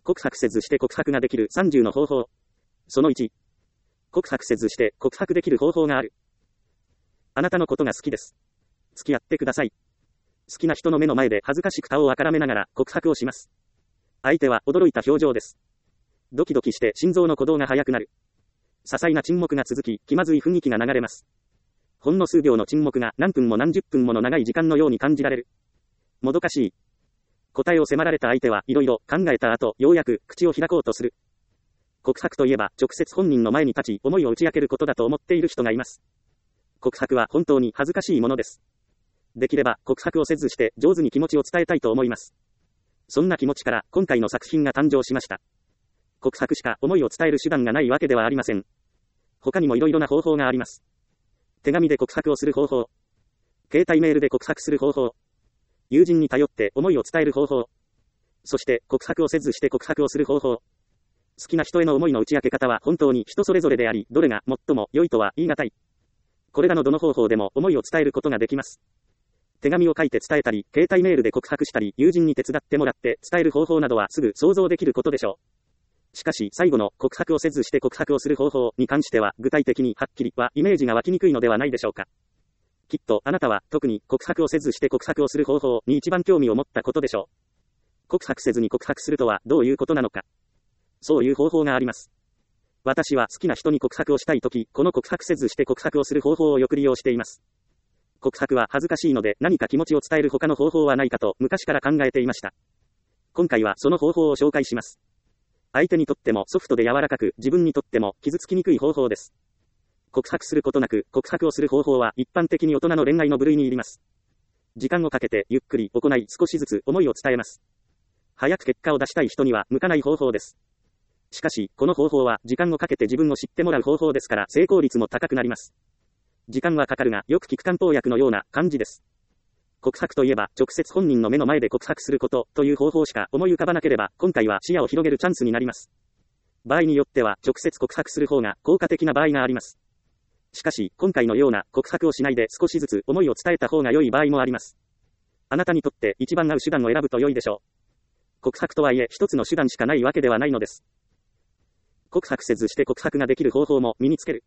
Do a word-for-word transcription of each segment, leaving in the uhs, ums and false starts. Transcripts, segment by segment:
告白せずして告白ができるさんじゅうの方法。そのいち。告白せずして告白できる方法がある。あなたのことが好きです。付き合ってください。好きな人の目の前で恥ずかしく顔をあからめながら告白をします。相手は驚いた表情です。ドキドキして心臓の鼓動が速くなる。些細な沈黙が続き、気まずい雰囲気が流れます。ほんの数秒の沈黙が何分も何十分もの長い時間のように感じられる。もどかしい。答えを迫られた相手はいろいろ考えた後、ようやく口を開こうとする。告白といえば直接本人の前に立ち思いを打ち明けることだと思っている人がいます。告白は本当に恥ずかしいものです。できれば告白をせずして上手に気持ちを伝えたいと思います。そんな気持ちから今回の作品が誕生しました。告白しか思いを伝える手段がないわけではありません。他にもいろいろな方法があります。手紙で告白をする方法。携帯メールで告白する方法。友人に頼って思いを伝える方法。そして告白をせずして告白をする方法。好きな人への思いの打ち明け方は本当に人それぞれであり、どれが最も良いとは言い難い。これらのどの方法でも思いを伝えることができます。手紙を書いて伝えたり、携帯メールで告白したり、友人に手伝ってもらって伝える方法などはすぐ想像できることでしょう。しかし最後の告白をせずして告白をする方法に関しては具体的にはっきりはイメージが湧きにくいのではないでしょうか。きっとあなたは特に告白をせずして告白をする方法に一番興味を持ったことでしょう。告白せずに告白するとはどういうことなのか。そういう方法があります。私は好きな人に告白をしたいとき、この告白せずして告白をする方法をよく利用しています。告白は恥ずかしいので何か気持ちを伝える他の方法はないかと昔から考えていました。今回はその方法を紹介します。相手にとってもソフトで柔らかく、自分にとっても傷つきにくい方法です。告白することなく告白をする方法は一般的に大人の恋愛の部類に入ります。時間をかけてゆっくり行い少しずつ思いを伝えます。早く結果を出したい人には向かない方法です。しかし、この方法は時間をかけて自分を知ってもらう方法ですから成功率も高くなります。時間はかかるがよく効く漢方薬のような感じです。告白といえば直接本人の目の前で告白することという方法しか思い浮かばなければ今回は視野を広げるチャンスになります。場合によっては直接告白する方が効果的な場合があります。しかし今回のような告白をしないで少しずつ思いを伝えた方が良い場合もあります。あなたにとって一番合う手段を選ぶと良いでしょう。告白とはいえ一つの手段しかないわけではないのです。告白せずして告白ができる方法も身につける。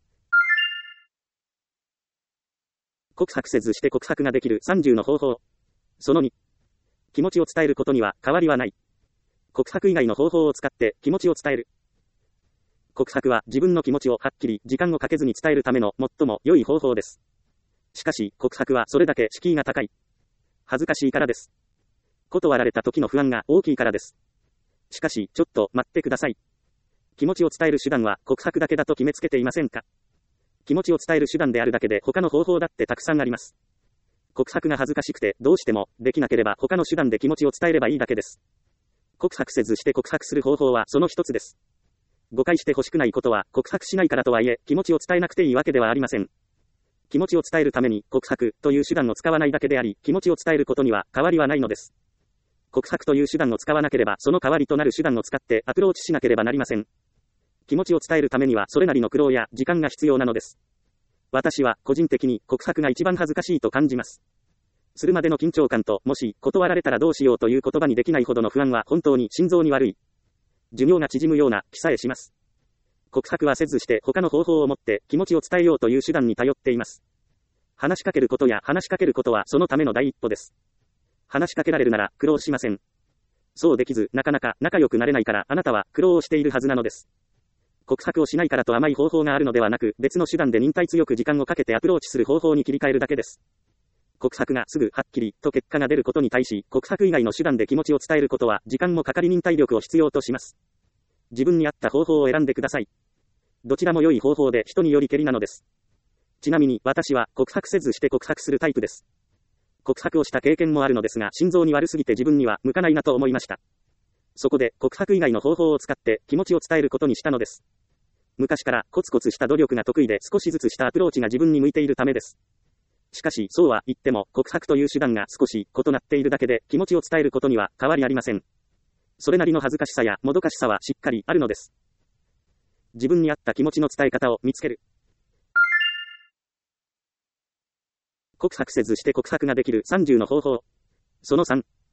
告白せずして告白ができるさんじゅうの方法。そのに。気持ちを伝えることには変わりはない。告白以外の方法を使って気持ちを伝える。告白は自分の気持ちをはっきり時間をかけずに伝えるための最も良い方法です。しかし告白はそれだけ敷居が高い。恥ずかしいからです。断られた時の不安が大きいからです。しかしちょっと待ってください。気持ちを伝える手段は告白だけだと決めつけていませんか？気持ちを伝える手段であるだけで他の方法だってたくさんあります。告白が恥ずかしくてどうしてもできなければ他の手段で気持ちを伝えればいいだけです。告白せずして告白する方法はその一つです。誤解してほしくないことは告白しないからとはいえ気持ちを伝えなくていいわけではありません。気持ちを伝えるために告白という手段を使わないだけであり気持ちを伝えることには変わりはないのです。告白という手段を使わなければその代わりとなる手段を使ってアプローチしなければなりません。気持ちを伝えるためにはそれなりの苦労や時間が必要なのです。私は個人的に告白が一番恥ずかしいと感じます。するまでの緊張感ともし断られたらどうしようという言葉にできないほどの不安は本当に心臓に悪い。寿命が縮むような気さえします。告白はせずして他の方法を持って気持ちを伝えようという手段に頼っています。話しかけることや話しかけることはそのための第一歩です。話しかけられるなら苦労しません。そうできずなかなか仲良くなれないからあなたは苦労をしているはずなのです。告白をしないからと甘い方法があるのではなく別の手段で忍耐強く時間をかけてアプローチする方法に切り替えるだけです。告白がすぐはっきりと結果が出ることに対し告白以外の手段で気持ちを伝えることは時間もかかり忍耐力を必要とします。自分に合った方法を選んでください。どちらも良い方法で人によりけりなのです。ちなみに私は告白せずして告白するタイプです。告白をした経験もあるのですが心臓に悪すぎて自分には向かないなと思いました。そこで告白以外の方法を使って気持ちを伝えることにしたのです。昔からコツコツした努力が得意で少しずつしたアプローチが自分に向いているためです。しかしそうは言っても告白という手段が少し異なっているだけで気持ちを伝えることには変わりありません。それなりの恥ずかしさやもどかしさはしっかりあるのです。自分に合った気持ちの伝え方を見つける。告白せずして告白ができるさんじゅうの方法。そのさん。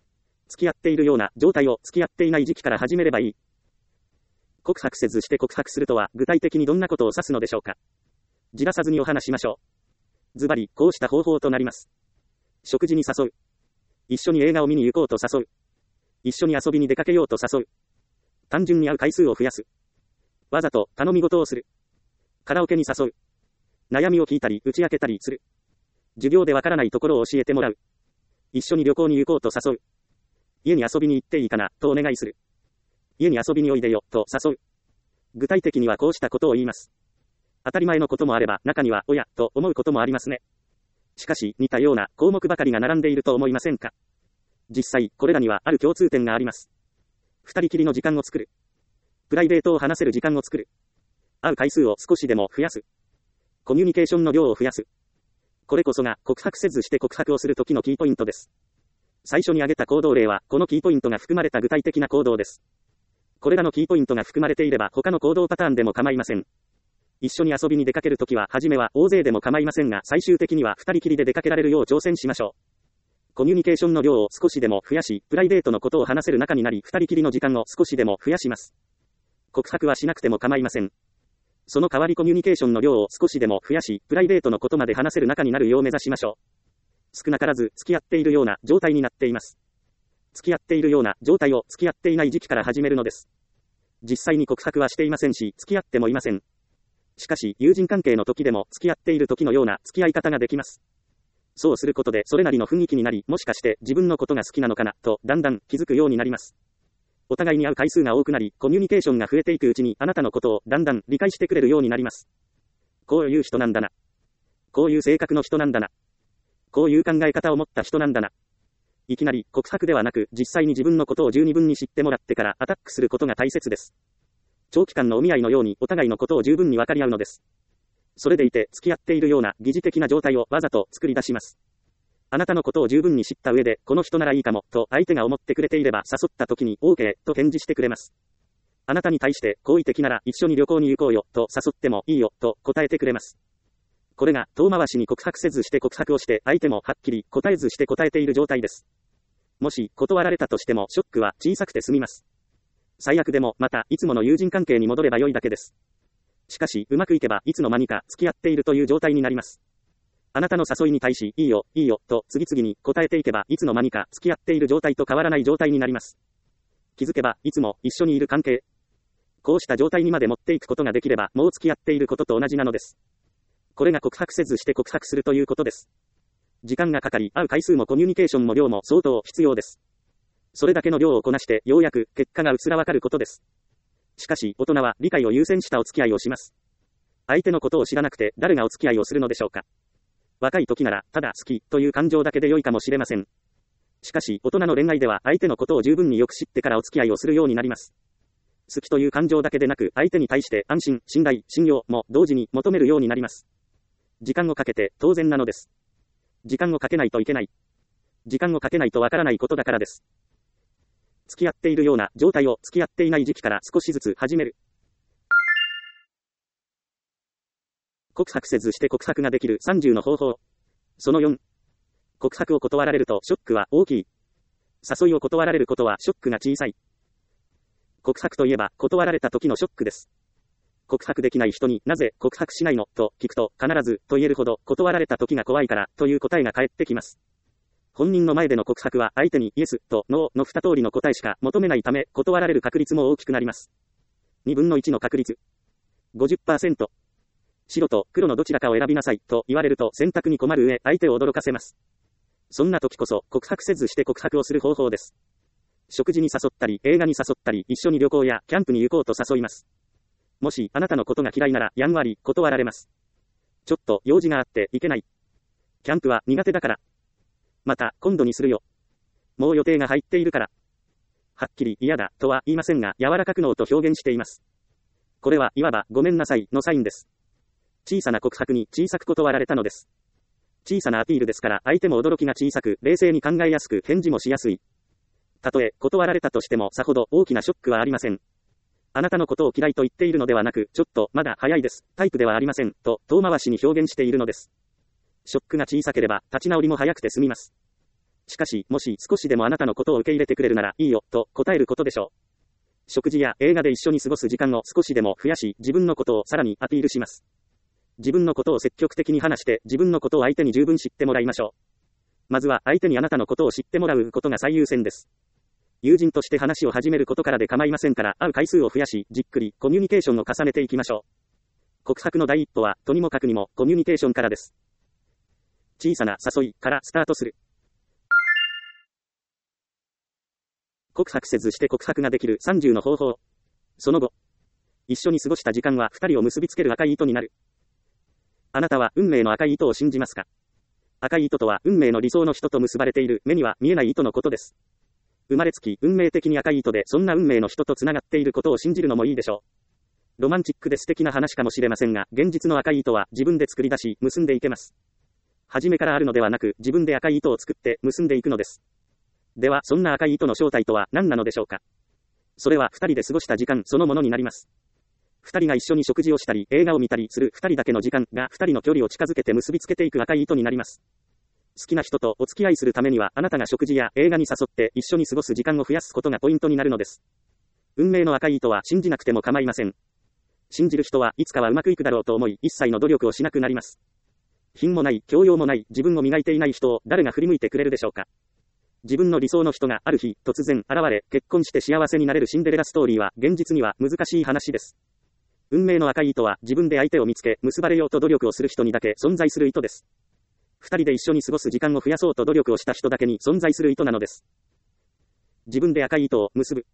付き合っているような状態を付き合っていない時期から始めればいい。告白せずして告白するとは具体的にどんなことを指すのでしょうか。じらさずにお話しましょう。ズバリ、こうした方法となります。食事に誘う。一緒に映画を見に行こうと誘う。一緒に遊びに出かけようと誘う。単純に会う回数を増やす。わざと頼み事をする。カラオケに誘う。悩みを聞いたり打ち明けたりする。授業でわからないところを教えてもらう。一緒に旅行に行こうと誘う。家に遊びに行っていいかな、とお願いする。家に遊びにおいでよ、と誘う。具体的にはこうしたことを言います。当たり前のこともあれば、中には、おや、と思うこともありますね。しかし、似たような項目ばかりが並んでいると思いませんか。実際、これらにはある共通点があります。二人きりの時間を作る。プライベートを話せる時間を作る。会う回数を少しでも増やす。コミュニケーションの量を増やす。これこそが告白せずして告白をするときのキーポイントです。最初に挙げた行動例は、このキーポイントが含まれた具体的な行動です。これらのキーポイントが含まれていれば他の行動パターンでも構いません。一緒に遊びに出かけるときは、初めは大勢でも構いませんが、最終的には二人きりで出かけられるよう挑戦しましょう。コミュニケーションの量を少しでも増やし、プライベートのことを話せる仲になり、二人きりの時間を少しでも増やします。告白はしなくても構いません。その代わりコミュニケーションの量を少しでも増やし、プライベートのことまで話せる仲になるよう目指しましょう。少なからず付き合っているような状態になっています。付き合っているような状態を付き合っていない時期から始めるのです。実際に告白はしていませんし、付き合ってもいません。しかし、友人関係の時でも付き合っている時のような付き合い方ができます。そうすることでそれなりの雰囲気になり、もしかして自分のことが好きなのかな、とだんだん気づくようになります。お互いに会う回数が多くなり、コミュニケーションが増えていくうちに、あなたのことをだんだん理解してくれるようになります。こういう人なんだな。こういう性格の人なんだな。こういう考え方を持った人なんだな。いきなり告白ではなく、実際に自分のことを十二分に知ってもらってからアタックすることが大切です。長期間のお見合いのようにお互いのことを十分に分かり合うのです。それでいて付き合っているような疑似的な状態をわざと作り出します。あなたのことを十分に知った上で、この人ならいいかも、と相手が思ってくれていれば誘った時に OK と返事してくれます。あなたに対して好意的なら一緒に旅行に行こうよ、と誘ってもいいよ、と答えてくれます。これが遠回しに告白せずして告白をして、相手もはっきり答えずして答えている状態です。もし断られたとしてもショックは小さくて済みます。最悪でもまたいつもの友人関係に戻れば良いだけです。しかしうまくいけばいつの間にか付き合っているという状態になります。あなたの誘いに対しいいよ、いいよ、と次々に答えていけばいつの間にか付き合っている状態と変わらない状態になります。気づけばいつも一緒にいる関係。こうした状態にまで持っていくことができればもう付き合っていることと同じなのです。これが告白せずして告白するということです。時間がかかり、会う回数もコミュニケーションも量も相当必要です。それだけの量をこなしてようやく結果がうつらわかることです。しかし大人は理解を優先したお付き合いをします。相手のことを知らなくて誰がお付き合いをするのでしょうか。若い時ならただ好きという感情だけで良いかもしれません。しかし大人の恋愛では相手のことを十分によく知ってからお付き合いをするようになります。好きという感情だけでなく、相手に対して安心、信頼、信用も同時に求めるようになります。時間をかけて当然なのです。時間をかけないといけない。時間をかけないとわからないことだからです。付き合っているような状態を付き合っていない時期から少しずつ始める。告白せずして告白ができるさんじゅうの方法。そのよん。告白を断られるとショックは大きい。誘いを断られることはショックが小さい。告白といえば断られた時のショックです。告白できない人になぜ告白しないのと聞くと必ずと言えるほど断られた時が怖いからという答えが返ってきます。本人の前での告白は相手にイエスとノーの二通りの答えしか求めないため断られる確率も大きくなります。にぶんのいちの確率。ごじゅっパーセント。白と黒のどちらかを選びなさいと言われると選択に困る上相手を驚かせます。そんな時こそ告白せずして告白をする方法です。食事に誘ったり映画に誘ったり一緒に旅行やキャンプに行こうと誘います。もしあなたのことが嫌いならやんわり断られます。ちょっと用事があって行けない。キャンプは苦手だから。また今度にするよ。もう予定が入っているから。はっきり嫌だとは言いませんが柔らかくノーと表現しています。これはいわばごめんなさいのサインです。小さな告白に小さく断られたのです。小さなアピールですから相手も驚きが小さく冷静に考えやすく返事もしやすい。たとえ断られたとしてもさほど大きなショックはありません。あなたのことを嫌いと言っているのではなく、ちょっとまだ早いです、タイプではありませんと遠回しに表現しているのです。ショックが小さければ立ち直りも早くて済みます。 しかし、もし少しでもあなたのことを受け入れてくれるならいいよ、と答えることでしょう。食事や映画で一緒に過ごす時間を少しでも増やし、自分のことをさらにアピールします。自分のことを積極的に話して、自分のことを相手に十分知ってもらいましょう。まずは相手にあなたのことを知ってもらうことが最優先です。友人として話を始めることからで構いませんから、会う回数を増やし、じっくりコミュニケーションを重ねていきましょう。告白の第一歩は、とにもかくにもコミュニケーションからです。小さな誘いからスタートする。告白せずして告白ができるさんじゅうの方法。その後、一緒に過ごした時間はふたりを結びつける赤い糸になる。あなたは運命の赤い糸を信じますか？赤い糸とは運命の理想の人と結ばれている目には見えない糸のことです。生まれつき運命的に赤い糸でそんな運命の人とつながっていることを信じるのもいいでしょう。ロマンチックで素敵な話かもしれませんが、現実の赤い糸は自分で作り出し結んでいけます。初めからあるのではなく、自分で赤い糸を作って結んでいくのです。では、そんな赤い糸の正体とは何なのでしょうか。それは二人で過ごした時間そのものになります。二人が一緒に食事をしたり、映画を見たりする二人だけの時間が二人の距離を近づけて結びつけていく赤い糸になります。好きな人とお付き合いするためには、あなたが食事や映画に誘って一緒に過ごす時間を増やすことがポイントになるのです。運命の赤い糸は信じなくても構いません。信じる人はいつかはうまくいくだろうと思い、一切の努力をしなくなります。品もない、教養もない、自分を磨いていない人を誰が振り向いてくれるでしょうか。自分の理想の人がある日、突然現れ、結婚して幸せになれるシンデレラストーリーは、現実には難しい話です。運命の赤い糸は、自分で相手を見つけ、結ばれようと努力をする人にだけ存在する糸です。二人で一緒に過ごす時間を増やそうと努力をした人だけに存在する糸なのです。自分で赤い糸を結ぶ。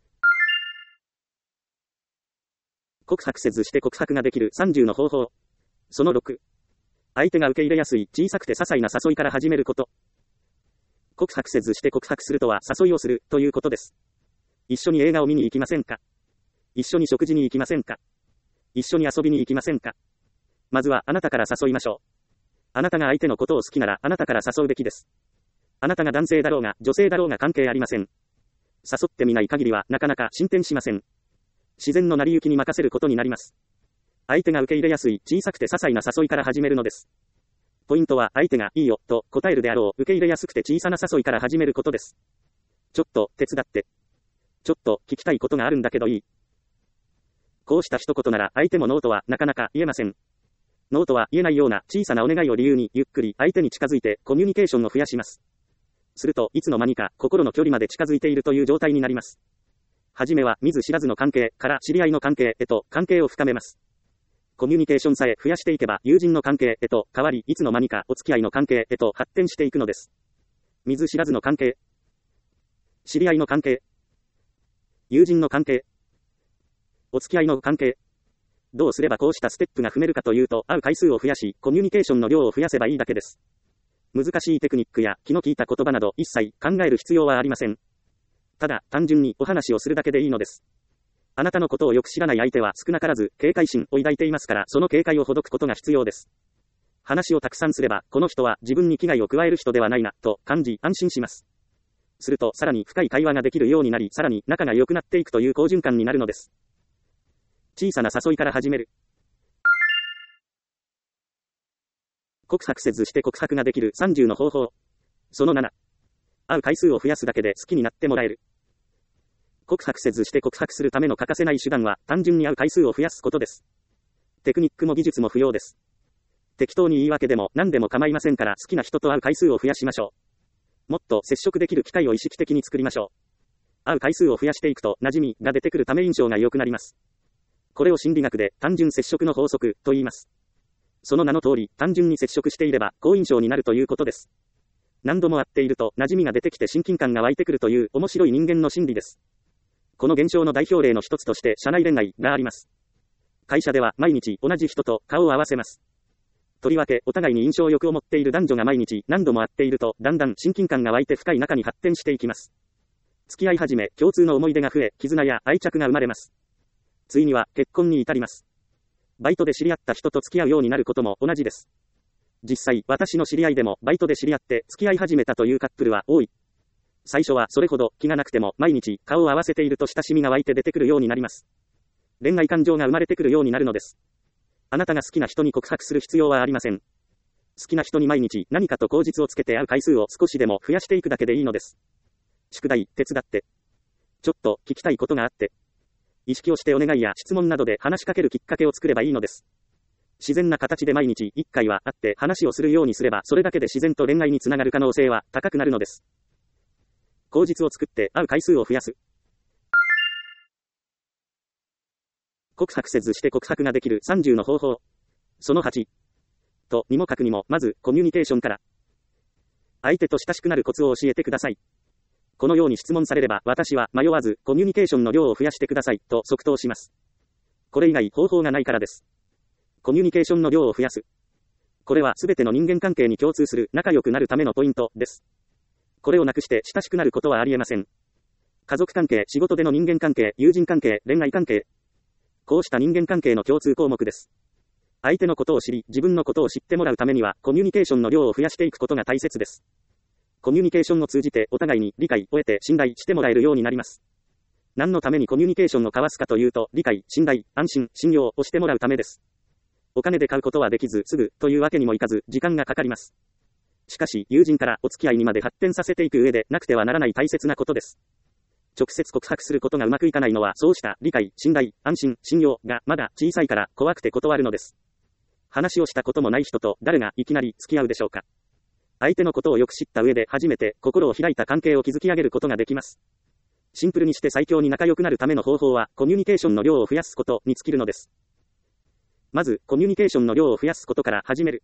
告白せずして告白ができるさんじゅうの方法。そのろく。相手が受け入れやすい小さくて些細な誘いから始めること。告白せずして告白するとは誘いをするということです。一緒に映画を見に行きませんか？一緒に食事に行きませんか？一緒に遊びに行きませんか？まずはあなたから誘いましょう。あなたが相手のことを好きならあなたから誘うべきです。あなたが男性だろうが女性だろうが関係ありません。誘ってみない限りはなかなか進展しません。自然の成り行きに任せることになります。相手が受け入れやすい小さくて些細な誘いから始めるのです。ポイントは相手がいいよと答えるであろう受け入れやすくて小さな誘いから始めることです。ちょっと手伝って。ちょっと聞きたいことがあるんだけどいい？こうした一言なら相手もノーとはなかなか言えません。ノーとは言えないような小さなお願いを理由にゆっくり相手に近づいてコミュニケーションを増やします。するといつの間にか心の距離まで近づいているという状態になります。はじめは見ず知らずの関係から知り合いの関係へと関係を深めます。コミュニケーションさえ増やしていけば友人の関係へと変わりいつの間にかお付き合いの関係へと発展していくのです。見ず知らずの関係、知り合いの関係、友人の関係、お付き合いの関係。どうすればこうしたステップが踏めるかというと、会う回数を増やし、コミュニケーションの量を増やせばいいだけです。難しいテクニックや気の利いた言葉など一切考える必要はありません。ただ、単純にお話をするだけでいいのです。あなたのことをよく知らない相手は少なからず警戒心を抱いていますから、その警戒をほどくことが必要です。話をたくさんすれば、この人は自分に危害を加える人ではないな、と感じ安心します。すると、さらに深い会話ができるようになり、さらに仲が良くなっていくという好循環になるのです。小さな誘いから始める。告白せずして告白ができるさんじゅうの方法。そのなな。会う回数を増やすだけで好きになってもらえる。告白せずして告白するための欠かせない手段は、単純に会う回数を増やすことです。テクニックも技術も不要です。適当に言い訳でも何でも構いませんから、好きな人と会う回数を増やしましょう。もっと接触できる機会を意識的に作りましょう。会う回数を増やしていくと、馴染みが出てくるため印象が良くなります。これを心理学で単純接触の法則と言います。その名の通り、単純に接触していれば好印象になるということです。何度も会っていると馴染みが出てきて親近感が湧いてくるという面白い人間の心理です。この現象の代表例の一つとして社内恋愛があります。会社では毎日同じ人と顔を合わせます。とりわけお互いに印象よく思っている男女が毎日何度も会っていると、だんだん親近感が湧いて深い仲に発展していきます。付き合い始め、共通の思い出が増え、絆や愛着が生まれます。ついには結婚に至ります。バイトで知り合った人と付き合うようになることも同じです。実際、私の知り合いでもバイトで知り合って付き合い始めたというカップルは多い。最初はそれほど気がなくても毎日顔を合わせていると親しみが湧いて出てくるようになります。恋愛感情が生まれてくるようになるのです。あなたが好きな人に告白する必要はありません。 好きな人に毎日何かと口実をつけて会う回数を少しでも増やしていくだけでいいのです。宿題、手伝って。ちょっと聞きたいことがあって。意識をしてお願いや質問などで話しかけるきっかけを作ればいいのです。自然な形で毎日いっかいは会って話をするようにすれば、それだけで自然と恋愛につながる可能性は高くなるのです。口実を作って会う回数を増やす。告白せずして告白ができるさんじゅうの方法。そのはち。とにもかくにも、まずコミュニケーションから。相手と親しくなるコツを教えてください。このように質問されれば、私は迷わずコミュニケーションの量を増やしてくださいと即答します。これ以外方法がないからです。コミュニケーションの量を増やす。これはすべての人間関係に共通する仲良くなるためのポイントです。これをなくして親しくなることはありえません。家族関係、仕事での人間関係、友人関係、恋愛関係。こうした人間関係の共通項目です。相手のことを知り、自分のことを知ってもらうためには、コミュニケーションの量を増やしていくことが大切です。コミュニケーションを通じて、お互いに理解を得て信頼してもらえるようになります。何のためにコミュニケーションを交わすかというと、理解、信頼、安心、信用をしてもらうためです。お金で買うことはできず、すぐというわけにもいかず、時間がかかります。しかし、友人からお付き合いにまで発展させていく上で、なくてはならない大切なことです。直接告白することがうまくいかないのは、そうした理解、信頼、安心、信用がまだ小さいから怖くて断るのです。話をしたこともない人と誰がいきなり付き合うでしょうか。相手のことをよく知った上で初めて心を開いた関係を築き上げることができます。シンプルにして最強に仲良くなるための方法は、コミュニケーションの量を増やすことに尽きるのです。まず、コミュニケーションの量を増やすことから始める。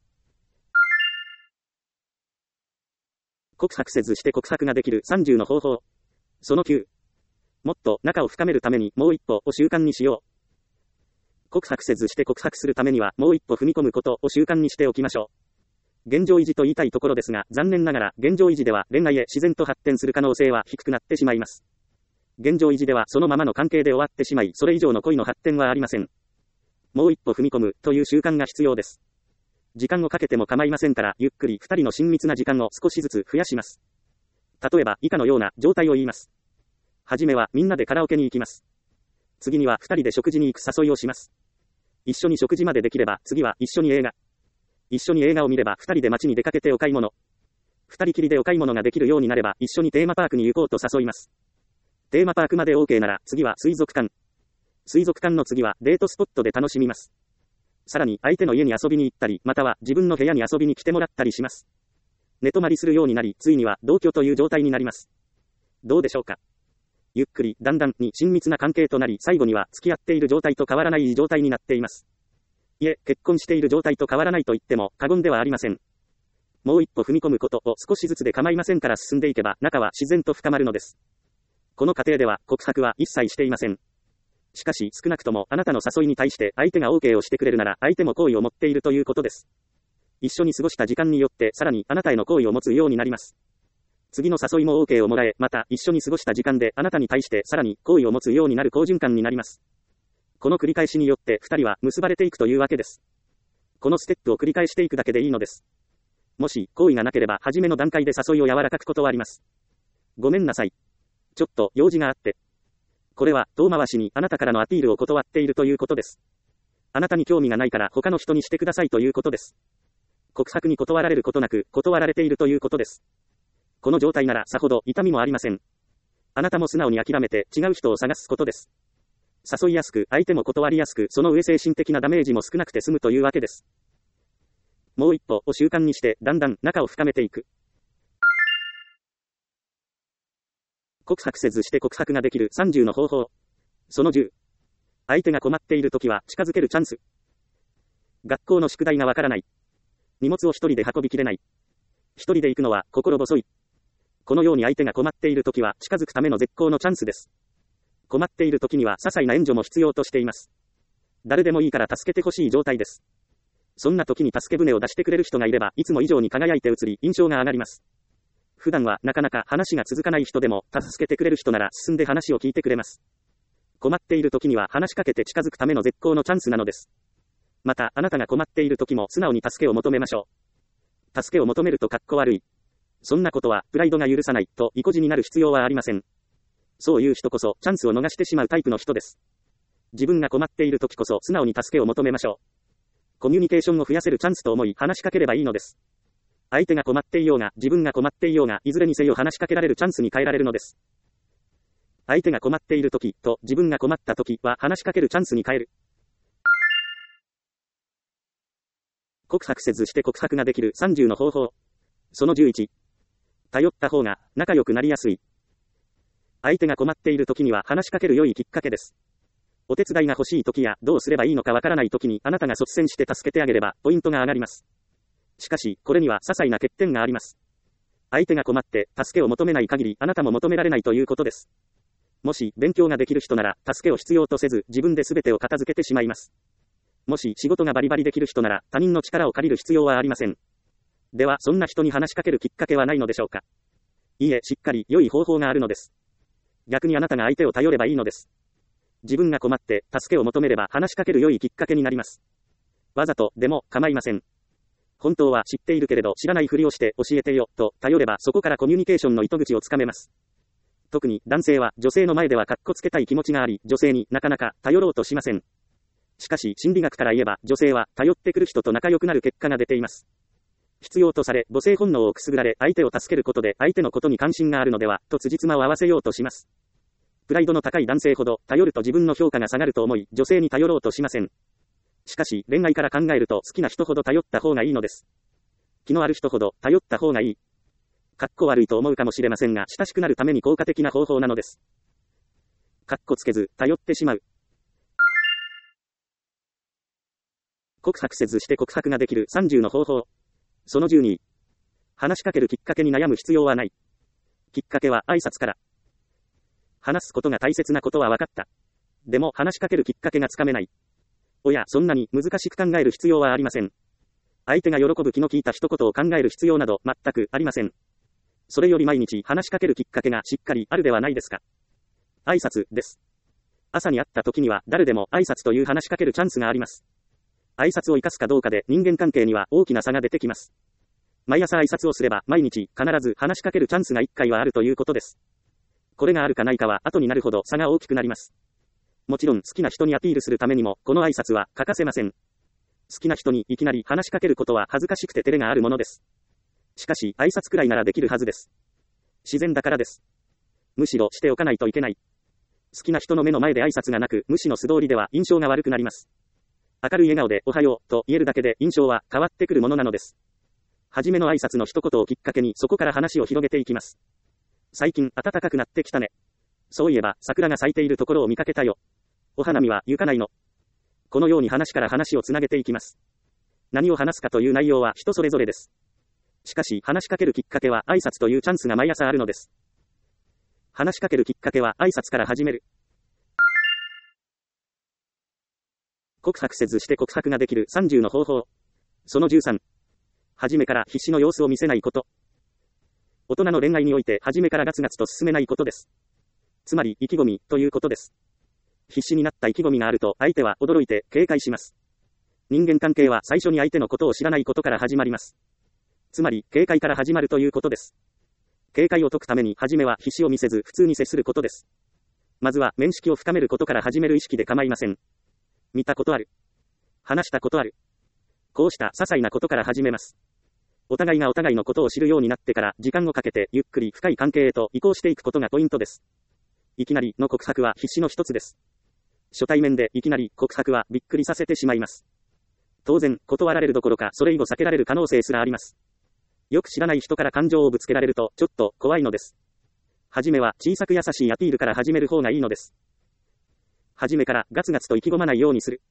告白せずして告白ができるさんじゅうの方法。そのきゅう。もっと仲を深めるためにもう一歩を習慣にしよう。告白せずして告白するためにはもう一歩踏み込むことを習慣にしておきましょう。現状維持と言いたいところですが、残念ながら現状維持では恋愛へ自然と発展する可能性は低くなってしまいます。現状維持ではそのままの関係で終わってしまい、それ以上の恋の発展はありません。もう一歩踏み込むという習慣が必要です。時間をかけても構いませんから、ゆっくり二人の親密な時間を少しずつ増やします。例えば以下のような状態を言います。はじめはみんなでカラオケに行きます。次には二人で食事に行く誘いをします。一緒に食事までできれば次は一緒に映画。一緒に映画を見れば二人で街に出かけてお買い物。二人きりでお買い物ができるようになれば一緒にテーマパークに行こうと誘います。テーマパークまで OK なら次は水族館。水族館の次はデートスポットで楽しみます。さらに相手の家に遊びに行ったり、または自分の部屋に遊びに来てもらったりします。寝泊まりするようになり、ついには同居という状態になります。どうでしょうか。ゆっくり、だんだんに親密な関係となり、最後には付き合っている状態と変わらない状態になっています。いえ、結婚している状態と変わらないと言っても過言ではありません。もう一歩踏み込むことを少しずつで構いませんから進んでいけば、仲は自然と深まるのです。この過程では告白は一切していません。しかし少なくともあなたの誘いに対して相手が OK をしてくれるなら、相手も好意を持っているということです。一緒に過ごした時間によってさらにあなたへの好意を持つようになります。次の誘いも OK をもらえ、また一緒に過ごした時間であなたに対してさらに好意を持つようになる好循環になります。この繰り返しによって二人は結ばれていくというわけです。このステップを繰り返していくだけでいいのです。もし好意がなければ初めの段階で誘いを柔らかく断ります。ごめんなさい。ちょっと用事があって。これは遠回しにあなたからのアピールを断っているということです。あなたに興味がないから他の人にしてくださいということです。告白に断られることなく断られているということです。この状態ならさほど痛みもありません。あなたも素直に諦めて違う人を探すことです。誘いやすく、相手も断りやすく、その上精神的なダメージも少なくて済むというわけです。もう一歩を習慣にして、だんだん仲を深めていく。告白せずして告白ができるさんじゅうの方法。そのじゅう。相手が困っているときは近づけるチャンス。学校の宿題がわからない。荷物を一人で運びきれない。一人で行くのは心細い。このように相手が困っているときは近づくための絶好のチャンスです。困っているときには些細な援助も必要としています。誰でもいいから助けてほしい状態です。そんな時に助け舟を出してくれる人がいれば、いつも以上に輝いて映り、印象が上がります。普段はなかなか話が続かない人でも、助けてくれる人なら進んで話を聞いてくれます。困っている時には話しかけて近づくための絶好のチャンスなのです。また、あなたが困っている時も素直に助けを求めましょう。助けを求めるとかっこ悪い。そんなことは、プライドが許さないと、意固地になる必要はありません。そういう人こそ、チャンスを逃してしまうタイプの人です。自分が困っている時こそ、素直に助けを求めましょう。コミュニケーションを増やせるチャンスと思い、話しかければいいのです。 相手が困っていようが、自分が困っていようが、いずれにせよ話しかけられるチャンスに変えられるのです。相手が困っている時と自分が困った時は話しかけるチャンスに変える。告白せずして告白ができるさんじゅうの方法。そのじゅういち。頼った方が仲良くなりやすい。相手が困っている時には話しかける良いきっかけです。お手伝いが欲しい時やどうすればいいのかわからない時にあなたが率先して助けてあげればポイントが上がります。しかし、これには些細な欠点があります。相手が困って助けを求めない限りあなたも求められないということです。もし勉強ができる人なら助けを必要とせず自分で全てを片付けてしまいます。もし仕事がバリバリできる人なら他人の力を借りる必要はありません。ではそんな人に話しかけるきっかけはないのでしょうか。いいえ、しっかり良い方法があるのです。逆にあなたが相手を頼ればいいのです。自分が困って助けを求めれば話しかける良いきっかけになります。わざとでも構いません。本当は知っているけれど知らないふりをして教えてよと頼ればそこからコミュニケーションの糸口をつかめます。特に男性は女性の前ではカッコつけたい気持ちがあり女性になかなか頼ろうとしません。しかし心理学から言えば女性は頼ってくる人と仲良くなる結果が出ています。必要とされ母性本能をくすぐられ相手を助けることで相手のことに関心があるのではと辻褄を合わせようとします。プライドの高い男性ほど頼ると自分の評価が下がると思い女性に頼ろうとしません。しかし恋愛から考えると好きな人ほど頼った方がいいのです。気のある人ほど頼った方がいい。かっこ悪いと思うかもしれませんが親しくなるために効果的な方法なのです。かっこつけず頼ってしまう。告白せずして告白ができるさんじゅうの方法。そのじゅうに。話しかけるきっかけに悩む必要はない。きっかけは挨拶から。話すことが大切なことは分かった。でも話しかけるきっかけがつかめない。おや、そんなに難しく考える必要はありません。相手が喜ぶ気の利いた一言を考える必要など全くありません。それより毎日話しかけるきっかけがしっかりあるではないですか。挨拶です。朝に会った時には誰でも挨拶という話しかけるチャンスがあります。挨拶を生かすかどうかで人間関係には大きな差が出てきます。毎朝挨拶をすれば毎日必ず話しかけるチャンスがいっかいはあるということです。これがあるかないかは後になるほど差が大きくなります。もちろん好きな人にアピールするためにもこの挨拶は欠かせません。好きな人にいきなり話しかけることは恥ずかしくて照れがあるものです。しかし挨拶くらいならできるはずです。自然だからです。むしろしておかないといけない。好きな人の目の前で挨拶がなく無視の素通りでは印象が悪くなります。明るい笑顔でおはようと言えるだけで印象は変わってくるものなのです。はじめの挨拶の一言をきっかけにそこから話を広げていきます。最近暖かくなってきたね。そういえば桜が咲いているところを見かけたよ。お花見は行かないの。このように話から話をつなげていきます。何を話すかという内容は人それぞれです。しかし話しかけるきっかけは挨拶というチャンスが毎朝あるのです。話しかけるきっかけは挨拶から始める。告白せずして告白ができるさんじゅうの方法。そのじゅうさん。初めから必死の様子を見せないこと。大人の恋愛において初めからガツガツと進めないことです。つまり意気込みということです。必死になった意気込みがあると相手は驚いて警戒します。人間関係は最初に相手のことを知らないことから始まります。つまり警戒から始まるということです。警戒を解くために初めは必死を見せず普通に接することです。まずは面識を深めることから始める意識で構いません。見たことある。話したことある。こうした些細なことから始めます。お互いがお互いのことを知るようになってから時間をかけてゆっくり深い関係へと移行していくことがポイントです。いきなりの告白は必至の一つです。初対面でいきなり告白はびっくりさせてしまいます。当然断られるどころかそれ以後避けられる可能性すらあります。よく知らない人から感情をぶつけられるとちょっと怖いのです。はじめは小さく優しいアピールから始める方がいいのです。はじめからガツガツと意気込まないようにする。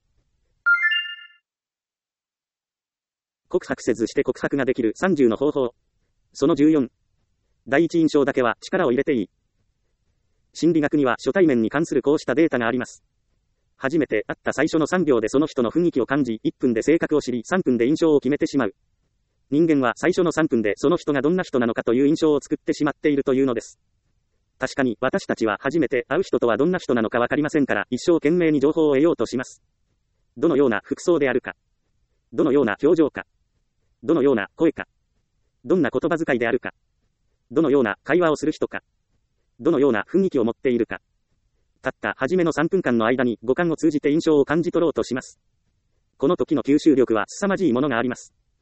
告白せずして告白ができるさんじゅうの方法。そのじゅうよん。第一印象だけは力を入れていい。心理学には初対面に関するこうしたデータがあります。初めて会った最初のさんびょうでその人の雰囲気を感じ、いっぷんで性格を知り、さんぷんで印象を決めてしまう。人間は最初のさんぷんでその人がどんな人なのかという印象を作ってしまっているというのです。確かに私たちは初めて会う人とはどんな人なのかわかりませんから一生懸命に情報を得ようとします。どのような服装であるか。どのような表情か。どのような声か。どんな言葉遣いであるか。どのような会話をする人か。どのような雰囲気を持っているか。たった初めのさんぷんかんの間に五感を通じて印象を感じ取ろうとします。この時の吸収力は凄まじいものがあります。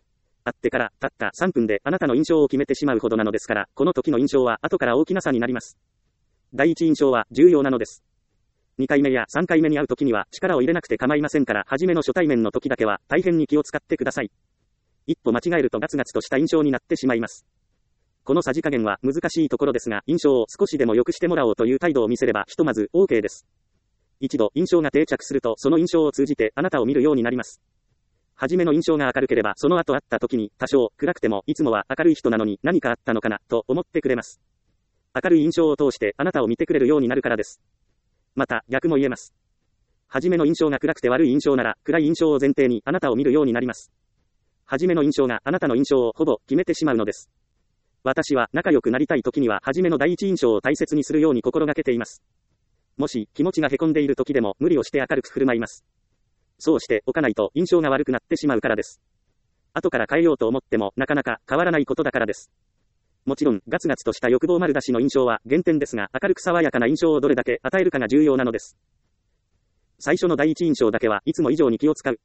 会ってから、たったさんぷんであなたの印象を決めてしまうほどなのですから、この時の印象は後から大きな差になります。第一印象は重要なのです。にかいめやさんかいめに会う時には力を入れなくて構いませんから、初めの初対面の時だけは大変に気を使ってください。一歩間違えるとガツガツとした印象になってしまいます。このさじ加減は難しいところですが、印象を少しでも良くしてもらおうという態度を見せればひとまず OK です。一度印象が定着すると、その印象を通じてあなたを見るようになります。初めの印象が明るければ、その後会った時に多少暗くてもいつもは明るい人なのに何かあったのかなと思ってくれます。明るい印象を通してあなたを見てくれるようになるからです。また逆も言えます。初めの印象が暗くて悪い印象なら、暗い印象を前提にあなたを見るようになります。初めの印象があなたの印象をほぼ決めてしまうのです。私は仲良くなりたい時には初めの第一印象を大切にするように心がけています。もし気持ちがへこんでいる時でも無理をして明るく振る舞います。そうしておかないと印象が悪くなってしまうからです。後から変えようと思ってもなかなか変わらないことだからです。もちろんガツガツとした欲望丸出しの印象は減点ですが、明るく爽やかな印象をどれだけ与えるかが重要なのです。最初の第一印象だけはいつも以上に気を使う。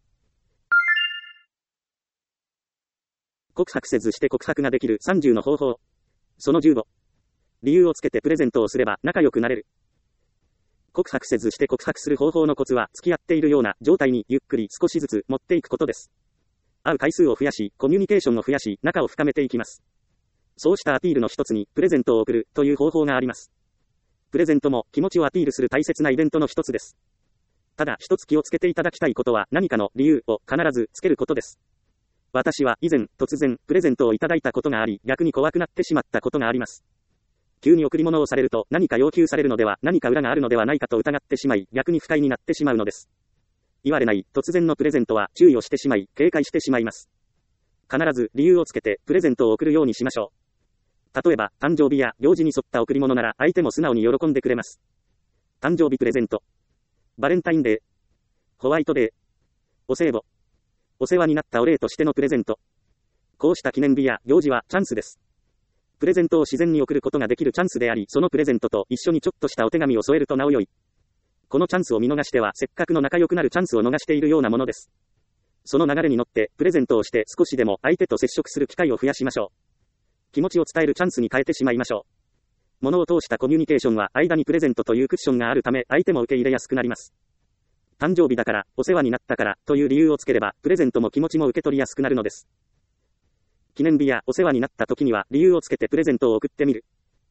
告白せずして告白ができるさんじゅうの方法。そのじゅうご。理由をつけてプレゼントをすれば仲良くなれる。告白せずして告白する方法のコツは、付き合っているような状態にゆっくり少しずつ持っていくことです。会う回数を増やし、コミュニケーションを増やし、仲を深めていきます。そうしたアピールの一つに、プレゼントを贈るという方法があります。プレゼントも気持ちをアピールする大切なイベントの一つです。ただ一つ気をつけていただきたいことは、何かの理由を必ずつけることです。私は以前突然プレゼントをいただいたことがあり、逆に怖くなってしまったことがあります。急に贈り物をされると何か要求されるのでは、何か裏があるのではないかと疑ってしまい、逆に不快になってしまうのです。言われない突然のプレゼントは注意をしてしまい、警戒してしまいます。必ず理由をつけてプレゼントを贈るようにしましょう。例えば、誕生日や行事に沿った贈り物なら相手も素直に喜んでくれます。誕生日プレゼント、バレンタインデー、ホワイトデー、お歳暮、お世話になったお礼としてのプレゼント。こうした記念日や行事はチャンスです。プレゼントを自然に贈ることができるチャンスであり、そのプレゼントと一緒にちょっとしたお手紙を添えるとなお良い。このチャンスを見逃しては、せっかくの仲良くなるチャンスを逃しているようなものです。その流れに乗って、プレゼントをして少しでも相手と接触する機会を増やしましょう。気持ちを伝えるチャンスに変えてしまいましょう。物を通したコミュニケーションは、間にプレゼントというクッションがあるため、相手も受け入れやすくなります。誕生日だから、お世話になったから、という理由をつければ、プレゼントも気持ちも受け取りやすくなるのです。記念日やお世話になった時には、理由をつけてプレゼントを送ってみる。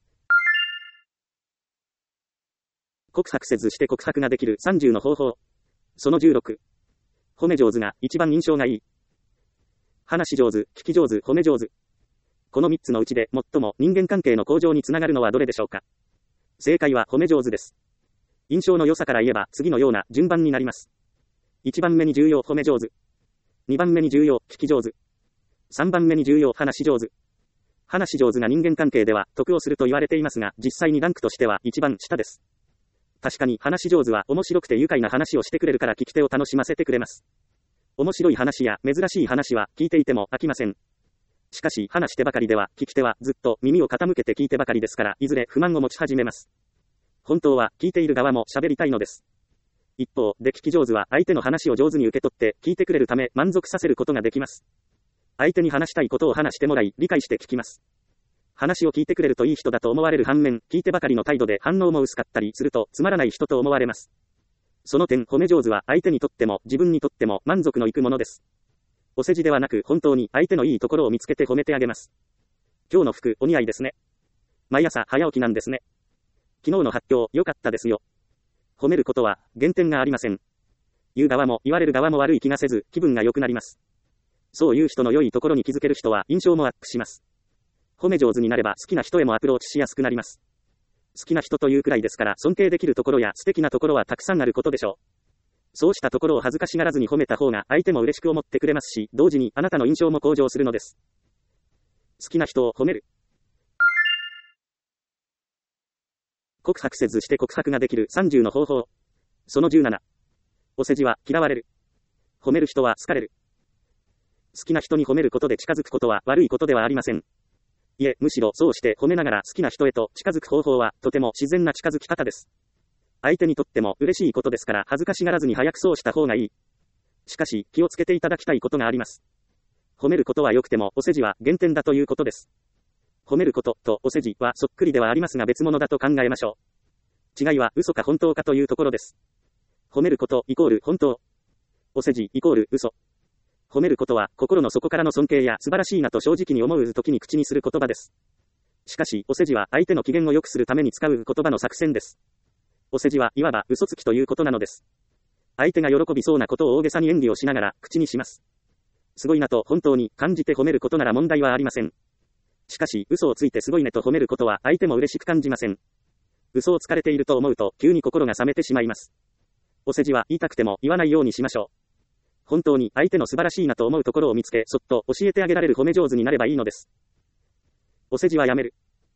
告白せずして告白ができるさんじゅうの方法。そのじゅうろく。褒め上手が一番印象がいい。話し上手、聞き上手、褒め上手。このみっつのうちで最も人間関係の向上につながるのはどれでしょうか。正解は褒め上手です。印象の良さから言えば次のような順番になります。いちばんめに重要褒め上手。にばんめに重要聞き上手。さんばんめに重要話し上手。話し上手が人間関係では得をすると言われていますが、実際にランクとしては一番下です。確かに話し上手は面白くて愉快な話をしてくれるから聞き手を楽しませてくれます。面白い話や珍しい話は聞いていても飽きません。しかし話してばかりでは聞き手はずっと耳を傾けて聞いてばかりですから、いずれ不満を持ち始めます。本当は聞いている側も喋りたいのです。一方で聞き上手は相手の話を上手に受け取って聞いてくれるため満足させることができます。相手に話したいことを話してもらい、理解して聞きます。話を聞いてくれるといい人だと思われる反面、聞いてばかりの態度で反応も薄かったりするとつまらない人と思われます。その点、褒め上手は相手にとっても自分にとっても満足のいくものです。お世辞ではなく本当に相手のいいところを見つけて褒めてあげます。今日の服お似合いですね。毎朝早起きなんですね。昨日の発表良かったですよ。褒めることは減点がありません。言う側も言われる側も悪い気がせず気分が良くなります。そういう人の良いところに気づける人は印象もアップします。褒め上手になれば好きな人へもアプローチしやすくなります。好きな人というくらいですから尊敬できるところや素敵なところはたくさんあることでしょう。そうしたところを恥ずかしがらずに褒めた方が相手も嬉しく思ってくれますし、同時にあなたの印象も向上するのです。好きな人を褒める。告白せずして告白ができるさんじゅうの方法。そのじゅうなな。お世辞は嫌われる。褒める人は好かれる。好きな人に褒めることで近づくことは悪いことではありません。いえ、むしろそうして褒めながら好きな人へと近づく方法はとても自然な近づき方です。相手にとっても嬉しいことですから恥ずかしがらずに早くそうした方がいい。しかし気をつけていただきたいことがあります。 褒めることは良くても、お世辞は減点だということです。褒めることとお世辞はそっくりではありますが別物だと考えましょう。違いは嘘か本当かというところです。褒めることイコール本当。お世辞イコール嘘。褒めることは心の底からの尊敬や素晴らしいなと正直に思う時に口にする言葉です。しかし、お世辞は相手の機嫌を良くするために使う言葉の作戦です。お世辞はいわば嘘つきということなのです。相手が喜びそうなことを大げさに演技をしながら口にします。すごいなと本当に感じて褒めることなら問題はありません。しかし、嘘をついてすごいねと褒めることは相手も嬉しく感じません。嘘をつかれていると思うと急に心が冷めてしまいます。お世辞は言いたくても言わないようにしましょう。本当に相手の素晴らしいなと思うところを見つけ、そっと教えてあげられる褒め上手になればいいのです。お世辞はやめる。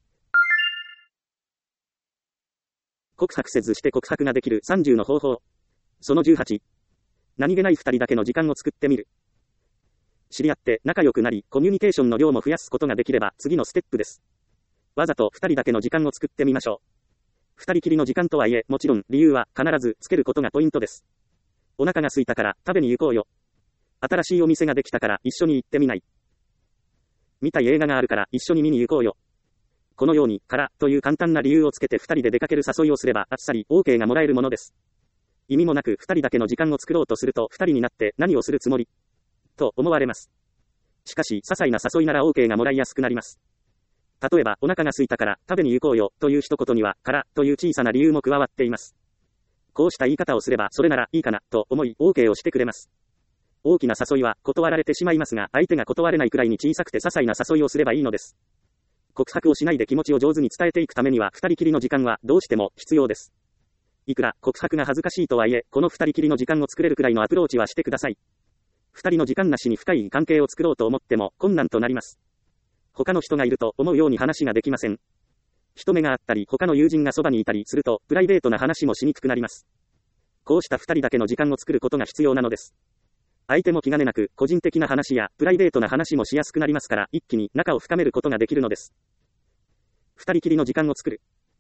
告白せずして告白ができるさんじゅうの方法。そのじゅうはち。何気ないふたりだけの時間を作ってみる。知り合って仲良くなり、コミュニケーションの量も増やすことができれば次のステップです。わざとふたりだけの時間を作ってみましょう。ふたりきりの時間とはいえ、もちろん理由は必ずつけることがポイントです。お腹が空いたから食べに行こうよ。新しいお店ができたから一緒に行ってみない。見たい映画があるから一緒に見に行こうよ。このように、からという簡単な理由をつけてふたりで出かける誘いをすればあっさり OK がもらえるものです。意味もなくふたりだけの時間を作ろうとするとふたりになって何をするつもりと思われます。しかし、些細な誘いなら OK がもらいやすくなります。例えば、お腹が空いたから食べに行こうよという一言には、からという小さな理由も加わっています。こうした言い方をすれば、それならいいかなと思い OK をしてくれます。大きな誘いは断られてしまいますが、相手が断れないくらいに小さくて些細な誘いをすればいいのです。告白をしないで気持ちを上手に伝えていくためには、二人きりの時間はどうしても必要です。いくら告白が恥ずかしいとはいえ、この二人きりの時間を作れるくらいのアプローチはしてください。二人の時間なしに深い関係を作ろうと思っても困難となります。他の人がいると思うように話ができません。人目があったり、他の友人がそばにいたりすると、プライベートな話もしにくくなります。こうした二人だけの時間を作ることが必要なのです。相手も気兼ねなく、個人的な話や、プライベートな話もしやすくなりますから、一気に仲を深めることができるのです。二人きりの時間を作る。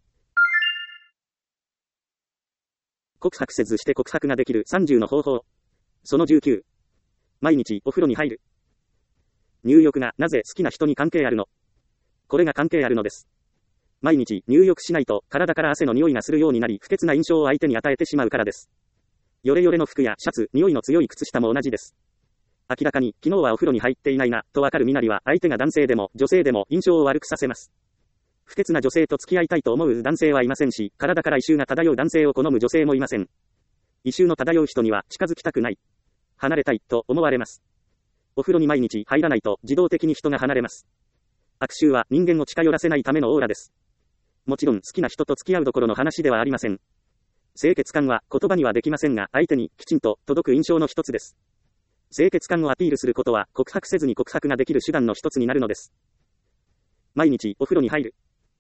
告白せずして告白ができるさんじゅうの方法。そのじゅうきゅう。毎日お風呂に入る。入浴がなぜ好きな人に関係あるの？これが関係あるのです。毎日入浴しないと体から汗の匂いがするようになり、不潔な印象を相手に与えてしまうからです。ヨレヨレの服やシャツ、匂いの強い靴下も同じです。明らかに昨日はお風呂に入っていないなとわかる身なりは、相手が男性でも女性でも印象を悪くさせます。不潔な女性と付き合いたいと思う男性はいませんし、体から異臭が漂う男性を好む女性もいません。異臭の漂う人には近づきたくない。離れたいと思われます。お風呂に毎日入らないと自動的に人が離れます。悪臭は人間を近寄らせないためのオーラです。もちろん好きな人と付き合うどころの話ではありません。清潔感は言葉にはできませんが、相手にきちんと届く印象の一つです。清潔感をアピールすることは告白せずに告白ができる手段の一つになるのです。毎日お風呂に入る。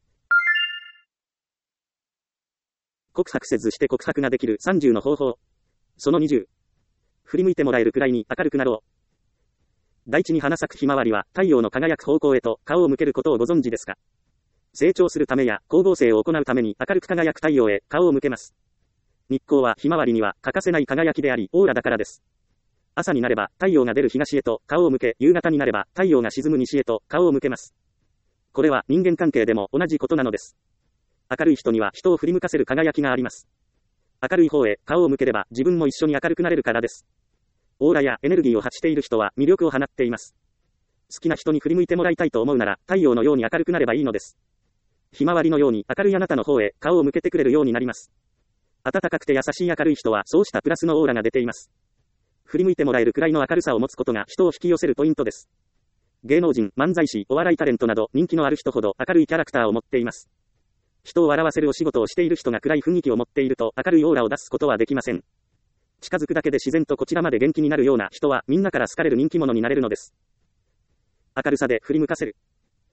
告白せずして告白ができるさんじゅうの方法。そのにじゅう。振り向いてもらえるくらいに明るくなろう。大地に花咲くひまわりは太陽の輝く方向へと顔を向けることをご存知ですか？成長するためや光合成を行うために明るく輝く太陽へ顔を向けます。日光はひまわりには欠かせない輝きであり、オーラだからです。朝になれば太陽が出る東へと顔を向け、夕方になれば太陽が沈む西へと顔を向けます。これは人間関係でも同じことなのです。明るい人には人を振り向かせる輝きがあります。明るい方へ顔を向ければ自分も一緒に明るくなれるからです。オーラやエネルギーを発している人は魅力を放っています。好きな人に振り向いてもらいたいと思うなら、太陽のように明るくなればいいのです。ひまわりのように明るいあなたの方へ顔を向けてくれるようになります。温かくて優しい明るい人はそうしたプラスのオーラが出ています。振り向いてもらえるくらいの明るさを持つことが人を引き寄せるポイントです。芸能人、漫才師、お笑いタレントなど人気のある人ほど明るいキャラクターを持っています。人を笑わせるお仕事をしている人が暗い雰囲気を持っていると明るいオーラを出すことはできません。近づくだけで自然とこちらまで元気になるような人はみんなから好かれる人気者になれるのです。明るさで振り向かせる。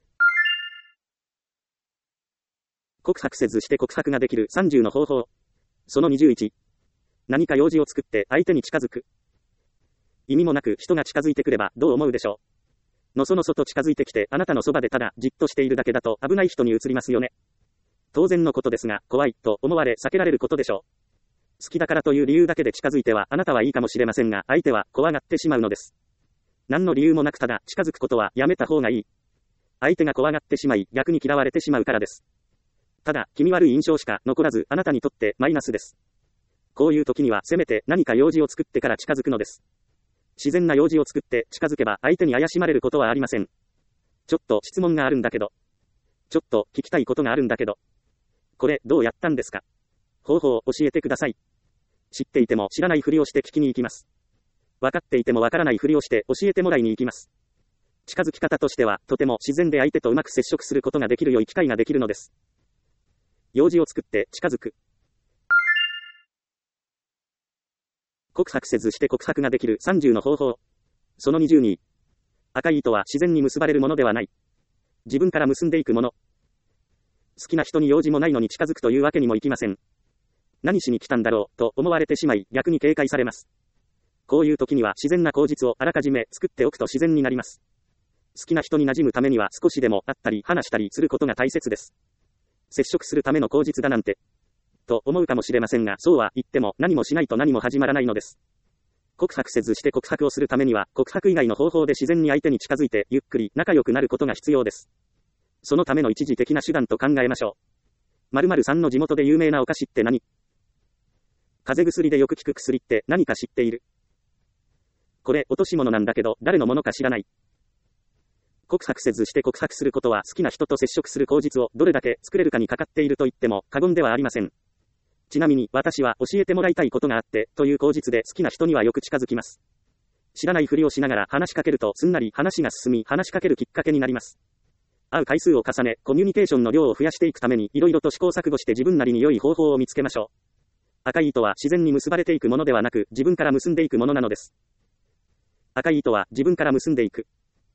告白せずして告白ができるさんじゅうの方法。そのにじゅういち。何か用事を作って相手に近づく。意味もなく人が近づいてくればどう思うでしょう。のそのそと近づいてきてあなたのそばでただじっとしているだけだと危ない人に移りますよね。当然のことですが、怖いと思われ避けられることでしょう。好きだからという理由だけで近づいてはあなたはいいかもしれませんが、相手は怖がってしまうのです。 何の理由もなくただ近づくことはやめた方がいい。相手が怖がってしまい逆に嫌われてしまうからです。ただ、気味悪い印象しか残らずあなたにとってマイナスです。こういう時にはせめて何か用事を作ってから近づくのです。自然な用事を作って近づけば相手に怪しまれることはありません。ちょっと質問があるんだけど。ちょっと聞きたいことがあるんだけど。これどうやったんですか？方法を教えてください。知っていても知らないふりをして聞きに行きます。分かっていてもわからないふりをして教えてもらいに行きます。近づき方としてはとても自然で相手とうまく接触することができる良い機会ができるのです。用事を作って近づく。告白せずして告白ができるさんじゅうの方法。そのにじゅうに。赤い糸は自然に結ばれるものではない。自分から結んでいくもの。好きな人に用事もないのに近づくというわけにもいきません。何しに来たんだろうと思われてしまい逆に警戒されます。こういう時には自然な口実をあらかじめ作っておくと自然になります。好きな人に馴染むためには少しでも会ったり話したりすることが大切です。接触するための口実だなんて。と思うかもしれませんが、そうは言っても何もしないと何も始まらないのです。告白せずして告白をするためには、告白以外の方法で自然に相手に近づいて、ゆっくり仲良くなることが必要です。そのための一時的な手段と考えましょう。〇〇さんの地元で有名なお菓子って何？風邪薬でよく効く薬って何か知っている？これ落とし物なんだけど、誰のものか知らない。告白せずして告白することは好きな人と接触する口実をどれだけ作れるかにかかっていると言っても過言ではありません。ちなみに私は教えてもらいたいことがあってという口実で好きな人にはよく近づきます。知らないふりをしながら話しかけるとすんなり話が進み話しかけるきっかけになります。会う回数を重ねコミュニケーションの量を増やしていくためにいろいろと試行錯誤して自分なりに良い方法を見つけましょう。赤い糸は自然に結ばれていくものではなく自分から結んでいくものなのです。赤い糸は自分から結んでいく。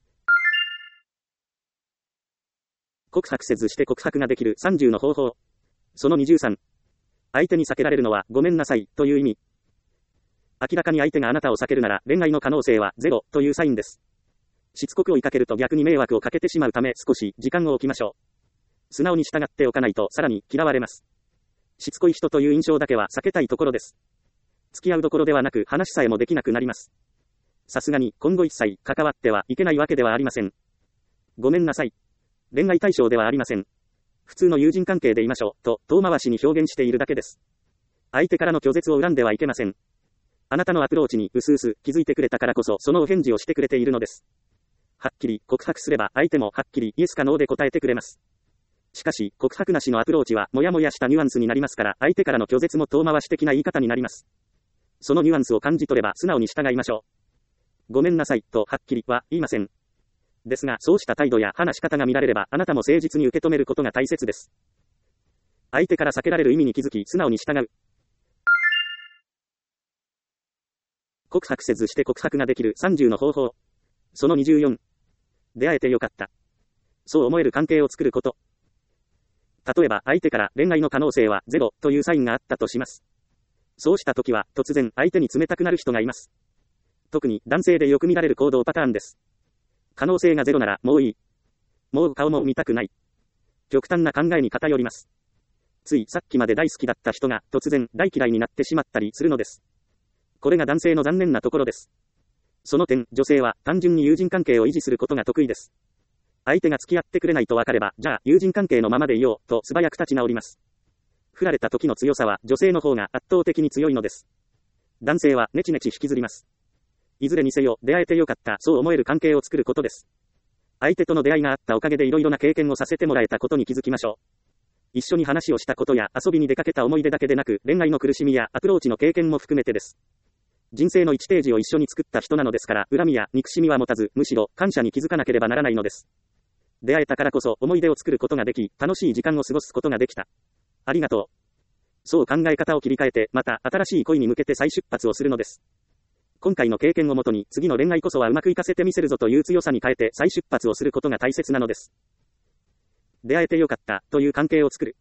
告白せずして告白ができるさんじゅうの方法。そのにじゅうさん。相手に避けられるのはごめんなさいという意味。明らかに相手があなたを避けるなら恋愛の可能性はゼロというサインです。しつこく追いかけると逆に迷惑をかけてしまうため少し時間を置きましょう。素直に従っておかないとさらに嫌われます。しつこい人という印象だけは避けたいところです。付き合うどころではなく話さえもできなくなります。さすがに今後一切関わってはいけないわけではありません。ごめんなさい。恋愛対象ではありません。普通の友人関係でいましょう、と遠回しに表現しているだけです。相手からの拒絶を恨んではいけません。あなたのアプローチにうすうす気づいてくれたからこそそのお返事をしてくれているのです。はっきり告白すれば相手もはっきりイエスかノーで答えてくれます。しかし告白なしのアプローチはもやもやしたニュアンスになりますから相手からの拒絶も遠回し的な言い方になります。そのニュアンスを感じ取れば素直に従いましょう。ごめんなさいとはっきりは言いません。ですが、そうした態度や話し方が見られれば、あなたも誠実に受け止めることが大切です。相手から避けられる意味に気づき、素直に従う。告白せずして告白ができるさんじゅうの方法。そのにじゅうよん。出会えてよかった。そう思える関係を作ること。例えば、相手から恋愛の可能性はゼロというサインがあったとします。そうした時は、突然相手に冷たくなる人がいます。特に男性でよく見られる行動パターンです。可能性がゼロならもういい。もう顔も見たくない。極端な考えに偏ります。ついさっきまで大好きだった人が突然大嫌いになってしまったりするのです。これが男性の残念なところです。その点、女性は単純に友人関係を維持することが得意です。相手が付き合ってくれないと分かれば、じゃあ友人関係のままでいようと素早く立ち直ります。振られた時の強さは女性の方が圧倒的に強いのです。男性はネチネチ引きずります。いずれにせよ、出会えてよかった、そう思える関係を作ることです。相手との出会いがあったおかげでいろいろな経験をさせてもらえたことに気づきましょう。一緒に話をしたことや遊びに出かけた思い出だけでなく、恋愛の苦しみやアプローチの経験も含めてです。人生のいちページを一緒に作った人なのですから、恨みや憎しみは持たず、むしろ感謝に気づかなければならないのです。出会えたからこそ思い出を作ることができ、楽しい時間を過ごすことができた。ありがとう。そう考え方を切り替えて、また新しい恋に向けて再出発をするのです。今回の経験をもとに次の恋愛こそはうまくいかせてみせるぞという強さに変えて再出発をすることが大切なのです。出会えてよかったという関係を作る。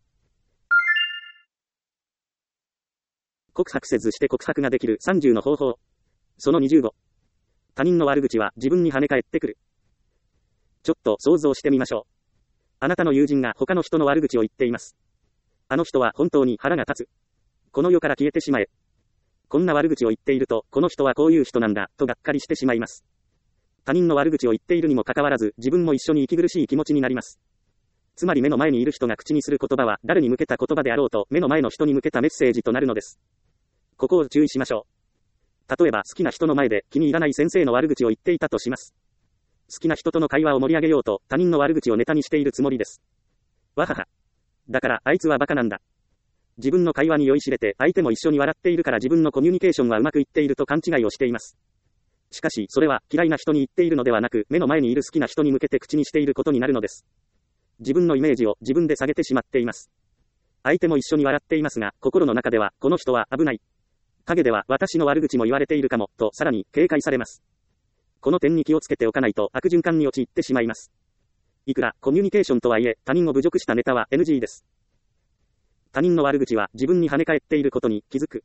告白せずして告白ができるさんじゅうの方法。そのにじゅうご。他人の悪口は自分に跳ね返ってくる。ちょっと想像してみましょう。あなたの友人が他の人の悪口を言っています。あの人は本当に腹が立つ。この世から消えてしまえ。こんな悪口を言っていると、この人はこういう人なんだ、とがっかりしてしまいます。 他人の悪口を言っているにもかかわらず、自分も一緒に息苦しい気持ちになります。つまり目の前にいる人が口にする言葉は、誰に向けた言葉であろうと、目の前の人に向けたメッセージとなるのです。ここを注意しましょう。例えば、好きな人の前で気に入らない先生の悪口を言っていたとします。好きな人との会話を盛り上げようと、他人の悪口をネタにしているつもりです。わはは。だから、あいつはバカなんだ。自分の会話に酔いしれて、相手も一緒に笑っているから自分のコミュニケーションはうまくいっていると勘違いをしています。しかし、それは嫌いな人に言っているのではなく、目の前にいる好きな人に向けて口にしていることになるのです。自分のイメージを自分で下げてしまっています。相手も一緒に笑っていますが、心の中では、この人は危ない。陰では私の悪口も言われているかも、とさらに警戒されます。この点に気をつけておかないと悪循環に陥ってしまいます。いくらコミュニケーションとはいえ、他人を侮辱したネタは エヌジー です。他人の悪口は自分に跳ね返っていることに気づく。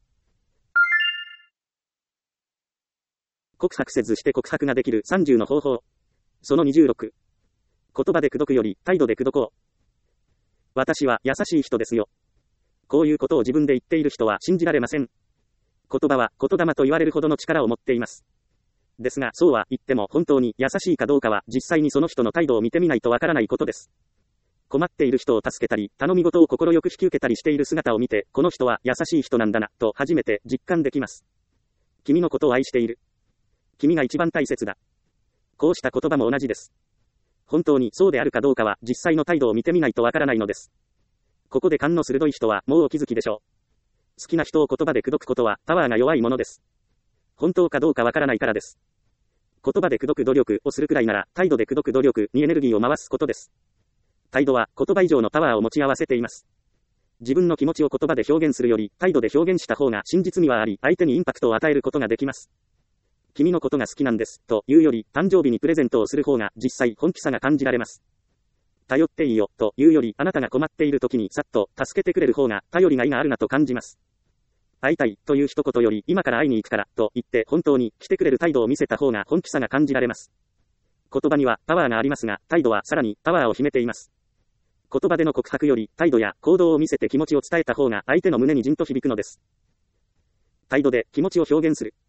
告白せずして告白ができるさんじゅうの方法。そのにじゅうろく。言葉で口説くより態度で口説こう。私は優しい人ですよ。こういうことを自分で言っている人は信じられません。言葉は言霊と言われるほどの力を持っています。ですが、そうは言っても本当に優しいかどうかは実際にその人の態度を見てみないとわからないことです。困っている人を助けたり、頼み事を心よく引き受けたりしている姿を見て、この人は優しい人なんだな、と初めて実感できます。君のことを愛している。君が一番大切だ。こうした言葉も同じです。本当にそうであるかどうかは実際の態度を見てみないとわからないのです。ここで勘の鋭い人はもうお気づきでしょう。好きな人を言葉で口説くことはパワーが弱いものです。本当かどうかわからないからです。言葉で口説く努力をするくらいなら、態度で口説く努力にエネルギーを回すことです。態度は言葉以上のパワーを持ち合わせています。自分の気持ちを言葉で表現するより、態度で表現した方が真実味はあり、相手にインパクトを与えることができます。君のことが好きなんです、というより、誕生日にプレゼントをする方が実際本気さが感じられます。頼っていいよ、というより、あなたが困っている時にさっと助けてくれる方が頼りがいがあるなと感じます。会いたいという一言より、今から会いに行くからと言って本当に来てくれる態度を見せた方が本気さが感じられます。言葉にはパワーがありますが、態度はさらにパワーを秘めています。言葉での告白より態度や行動を見せて気持ちを伝えた方が相手の胸にじんと響くのです。態度で気持ちを表現する。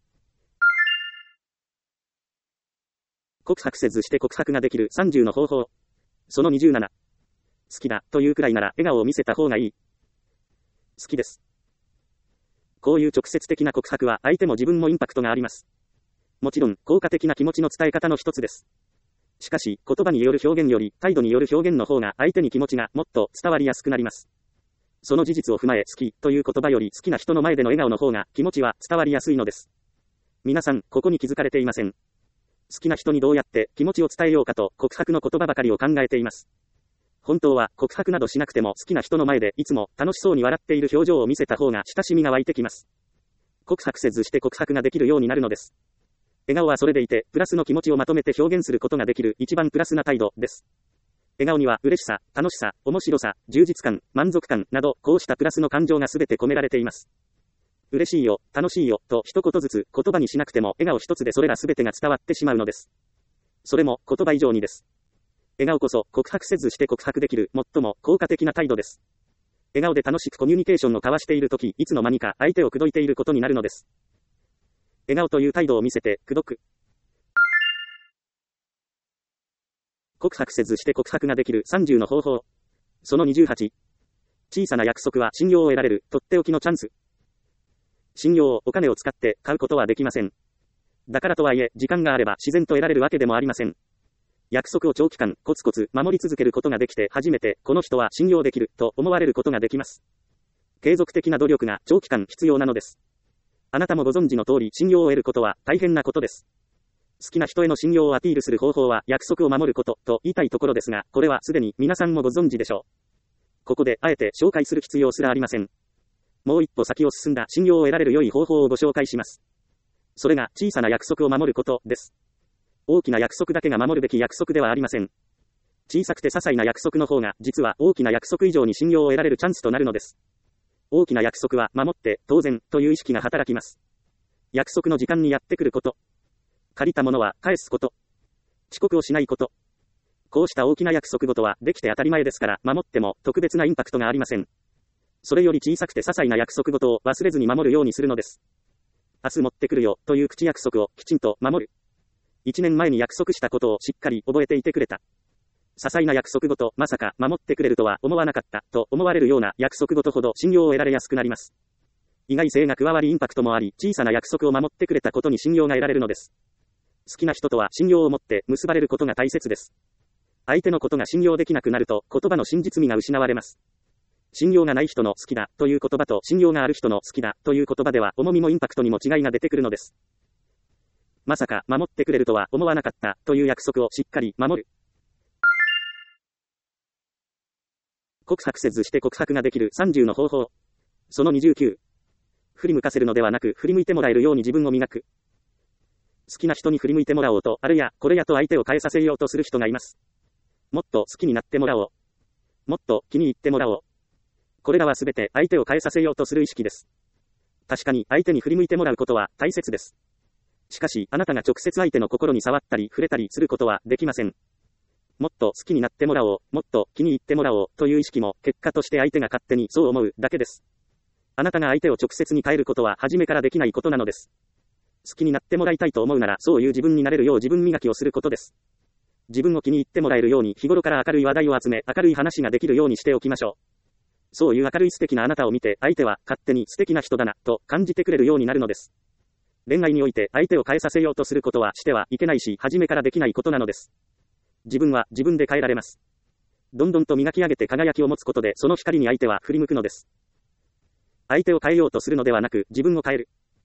告白せずして告白ができるさんじゅうの方法。そのにじゅうなな。好きだというくらいなら笑顔を見せた方がいい。好きです。こういう直接的な告白は相手も自分もインパクトがあります。もちろん効果的な気持ちの伝え方の一つです。しかし、言葉による表現より態度による表現の方が相手に気持ちがもっと伝わりやすくなります。その事実を踏まえ好きという言葉より好きな人の前での笑顔の方が気持ちは伝わりやすいのです。皆さん、ここに気づかれていません。好きな人にどうやって気持ちを伝えようかと告白の言葉ばかりを考えています。本当は告白などしなくても好きな人の前でいつも楽しそうに笑っている表情を見せた方が親しみが湧いてきます。告白せずして告白ができるようになるのです。笑顔はそれでいて、プラスの気持ちをまとめて表現することができる一番プラスな態度です。笑顔には嬉しさ、楽しさ、面白さ、充実感、満足感など、こうしたプラスの感情がすべて込められています。嬉しいよ、楽しいよ、と一言ずつ言葉にしなくても笑顔一つでそれらすべてが伝わってしまうのです。それも言葉以上にです。笑顔こそ告白せずして告白できる最も効果的な態度です。笑顔で楽しくコミュニケーションを交わしているとき、いつの間にか相手を口説いていることになるのです。笑顔という態度を見せて口説く。告白せずして告白ができるさんじゅうの方法。そのにじゅうはち。小さな約束は信用を得られるとっておきのチャンス。信用をお金を使って買うことはできません。だからとはいえ、時間があれば自然と得られるわけでもありません。約束を長期間コツコツ守り続けることができて初めてこの人は信用できると思われることができます。継続的な努力が長期間必要なのです。あなたもご存知の通り信用を得ることは大変なことです。好きな人への信用をアピールする方法は約束を守ることと言いたいところですが、これはすでに皆さんもご存知でしょう。ここであえて紹介する必要すらありません。もう一歩先を進んだ信用を得られる良い方法をご紹介します。それが小さな約束を守ることです。大きな約束だけが守るべき約束ではありません。小さくて些細な約束の方が実は大きな約束以上に信用を得られるチャンスとなるのです。大きな約束は守って当然という意識が働きます。約束の時間にやってくること。借りたものは返すこと。遅刻をしないこと。こうした大きな約束事はできて当たり前ですから守っても特別なインパクトがありません。それより小さくて些細な約束事を忘れずに守るようにするのです。明日持ってくるよという口約束をきちんと守る。 一年前に約束したことをしっかり覚えていてくれた。些細な約束ごとまさか守ってくれるとは思わなかったと思われるような約束ごとほど信用を得られやすくなります。意外性が加わりインパクトもあり、小さな約束を守ってくれたことに信用が得られるのです。好きな人とは信用を持って結ばれることが大切です。相手のことが信用できなくなると言葉の真実味が失われます。信用がない人の好きだという言葉と信用がある人の好きだという言葉では重みもインパクトにも違いが出てくるのです。まさか守ってくれるとは思わなかったという約束をしっかり守る。告白せずして告白ができるさんじゅうの方法。そのにじゅうきゅう。振り向かせるのではなく振り向いてもらえるように自分を磨く。好きな人に振り向いてもらおうと、あるいはこれやと相手を変えさせようとする人がいます。もっと好きになってもらおう。もっと気に入ってもらおう。これらはすべて相手を変えさせようとする意識です。確かに相手に振り向いてもらうことは大切です。しかし、あなたが直接相手の心に触ったり触れたりすることはできません。もっと好きになってもらおう、もっと気に入ってもらおうという意識も結果として相手が勝手にそう思うだけです。あなたが相手を直接に変えることは初めからできないことなのです。好きになってもらいたいと思うならそういう自分になれるよう自分磨きをすることです。自分を気に入ってもらえるように日頃から明るい話題を集め明るい話ができるようにしておきましょう。そういう明るい素敵なあなたを見て相手は勝手に素敵な人だなと感じてくれるようになるのです。恋愛において相手を変えさせようとすることはしてはいけないし初めからできないことなのです。自分は自分で変えられます。どんどんと磨き上げて輝きを持つことでその光に相手は振り向くのです。相手を変えようとするのではなく自分を変える。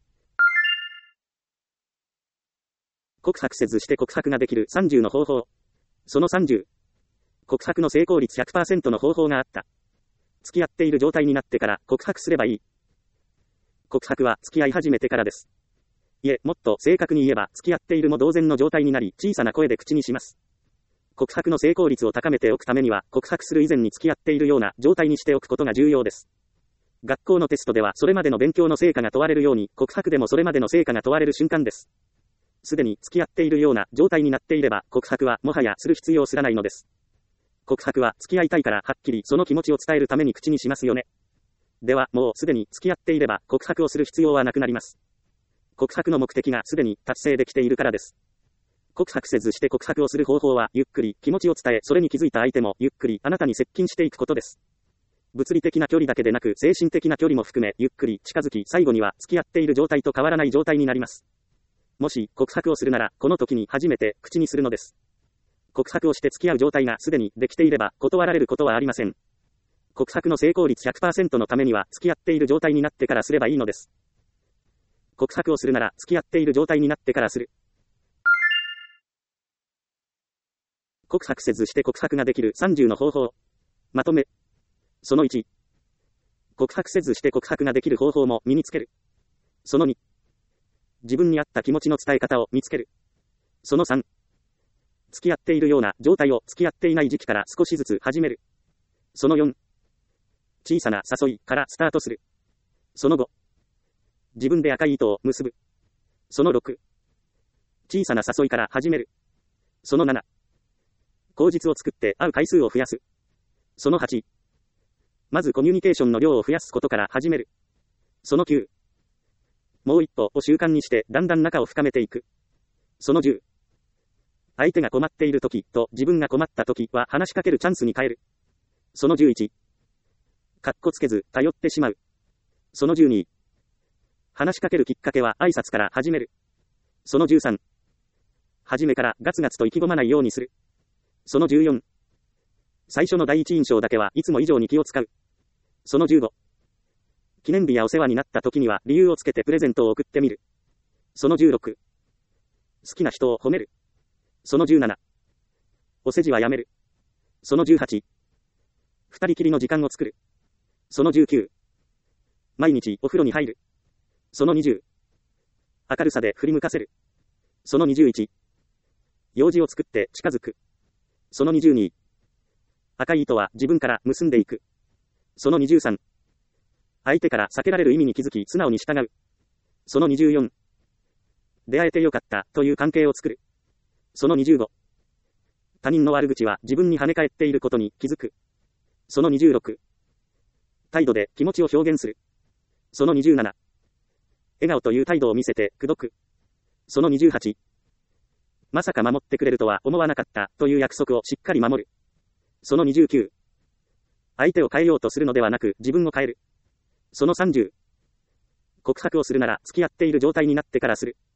告白せずして告白ができるさんじゅうの方法。そのさんじゅう。告白の成功率 ひゃくパーセント の方法があった。付き合っている状態になってから告白すればいい。告白は付き合い始めてからです。いえ、もっと正確に言えば付き合っているも同然の状態になり小さな声で口にします。告白の成功率を高めておくためには告白する以前に付き合っているような状態にしておくことが重要です。学校のテストではそれまでの勉強の成果が問われるように告白でもそれまでの成果が問われる瞬間です。すでに付き合っているような状態になっていれば告白はもはやする必要すらないのです。告白は付き合いたいからはっきりその気持ちを伝えるために口にしますよね。ではもうすでに付き合っていれば告白をする必要はなくなります。告白の目的がすでに達成できているからです。告白せずして告白をする方法はゆっくり気持ちを伝えそれに気づいた相手もゆっくりあなたに接近していくことです。物理的な距離だけでなく精神的な距離も含めゆっくり近づき最後には付き合っている状態と変わらない状態になります。もし告白をするならこの時に初めて口にするのです。告白をして付き合う状態がすでにできていれば断られることはありません。告白の成功率 ひゃくパーセント のためには付き合っている状態になってからすればいいのです。告白をするなら付き合っている状態になってからする。告白せずして告白ができるさんじゅうの方法。まとめ。そのいち。告白せずして告白ができる方法も身につける。そのに。自分に合った気持ちの伝え方を見つける。そのさん。付き合っているような状態を付き合っていない時期から少しずつ始める。そのよん。小さな誘いからスタートする。そのご。自分で赤い糸を結ぶ。そのろく。小さな誘いから始める。そのなな。口実を作って会う回数を増やす。そのはち。まずコミュニケーションの量を増やすことから始める。そのきゅう。もう一歩を習慣にしてだんだん仲を深めていく。そのじゅう。相手が困っている時と自分が困った時は話しかけるチャンスに変える。そのじゅういち。かっこつけず頼ってしまう。そのじゅうに。話しかけるきっかけは挨拶から始める。そのじゅうさん。初めからガツガツと意気込まないようにする。そのじゅうよん。最初の第一印象だけはいつも以上に気を使う。そのじゅうご。記念日やお世話になった時には理由をつけてプレゼントを送ってみる。そのじゅうろく。好きな人を褒める。そのじゅうなな。お世辞はやめる。そのじゅうはち。二人きりの時間を作る。そのじゅうきゅう。毎日お風呂に入る。そのにじゅう。明るさで振り向かせる。そのにじゅういち。用事を作って近づく。そのにじゅうに。赤い糸は自分から結んでいく。そのにじゅうさん。相手から避けられる意味に気づき素直に従う。そのにじゅうよん。出会えてよかったという関係を作る。そのにじゅうご。他人の悪口は自分に跳ね返っていることに気づく。そのにじゅうろく。態度で気持ちを表現する。そのにじゅうなな。笑顔という態度を見せて口説く。そのにじゅうはち。 まさか守ってくれるとは思わなかったという約束をしっかり守る。そのにじゅうきゅう。相手を変えようとするのではなく自分を変える。そのさんじゅう。告白をするなら付き合っている状態になってからする。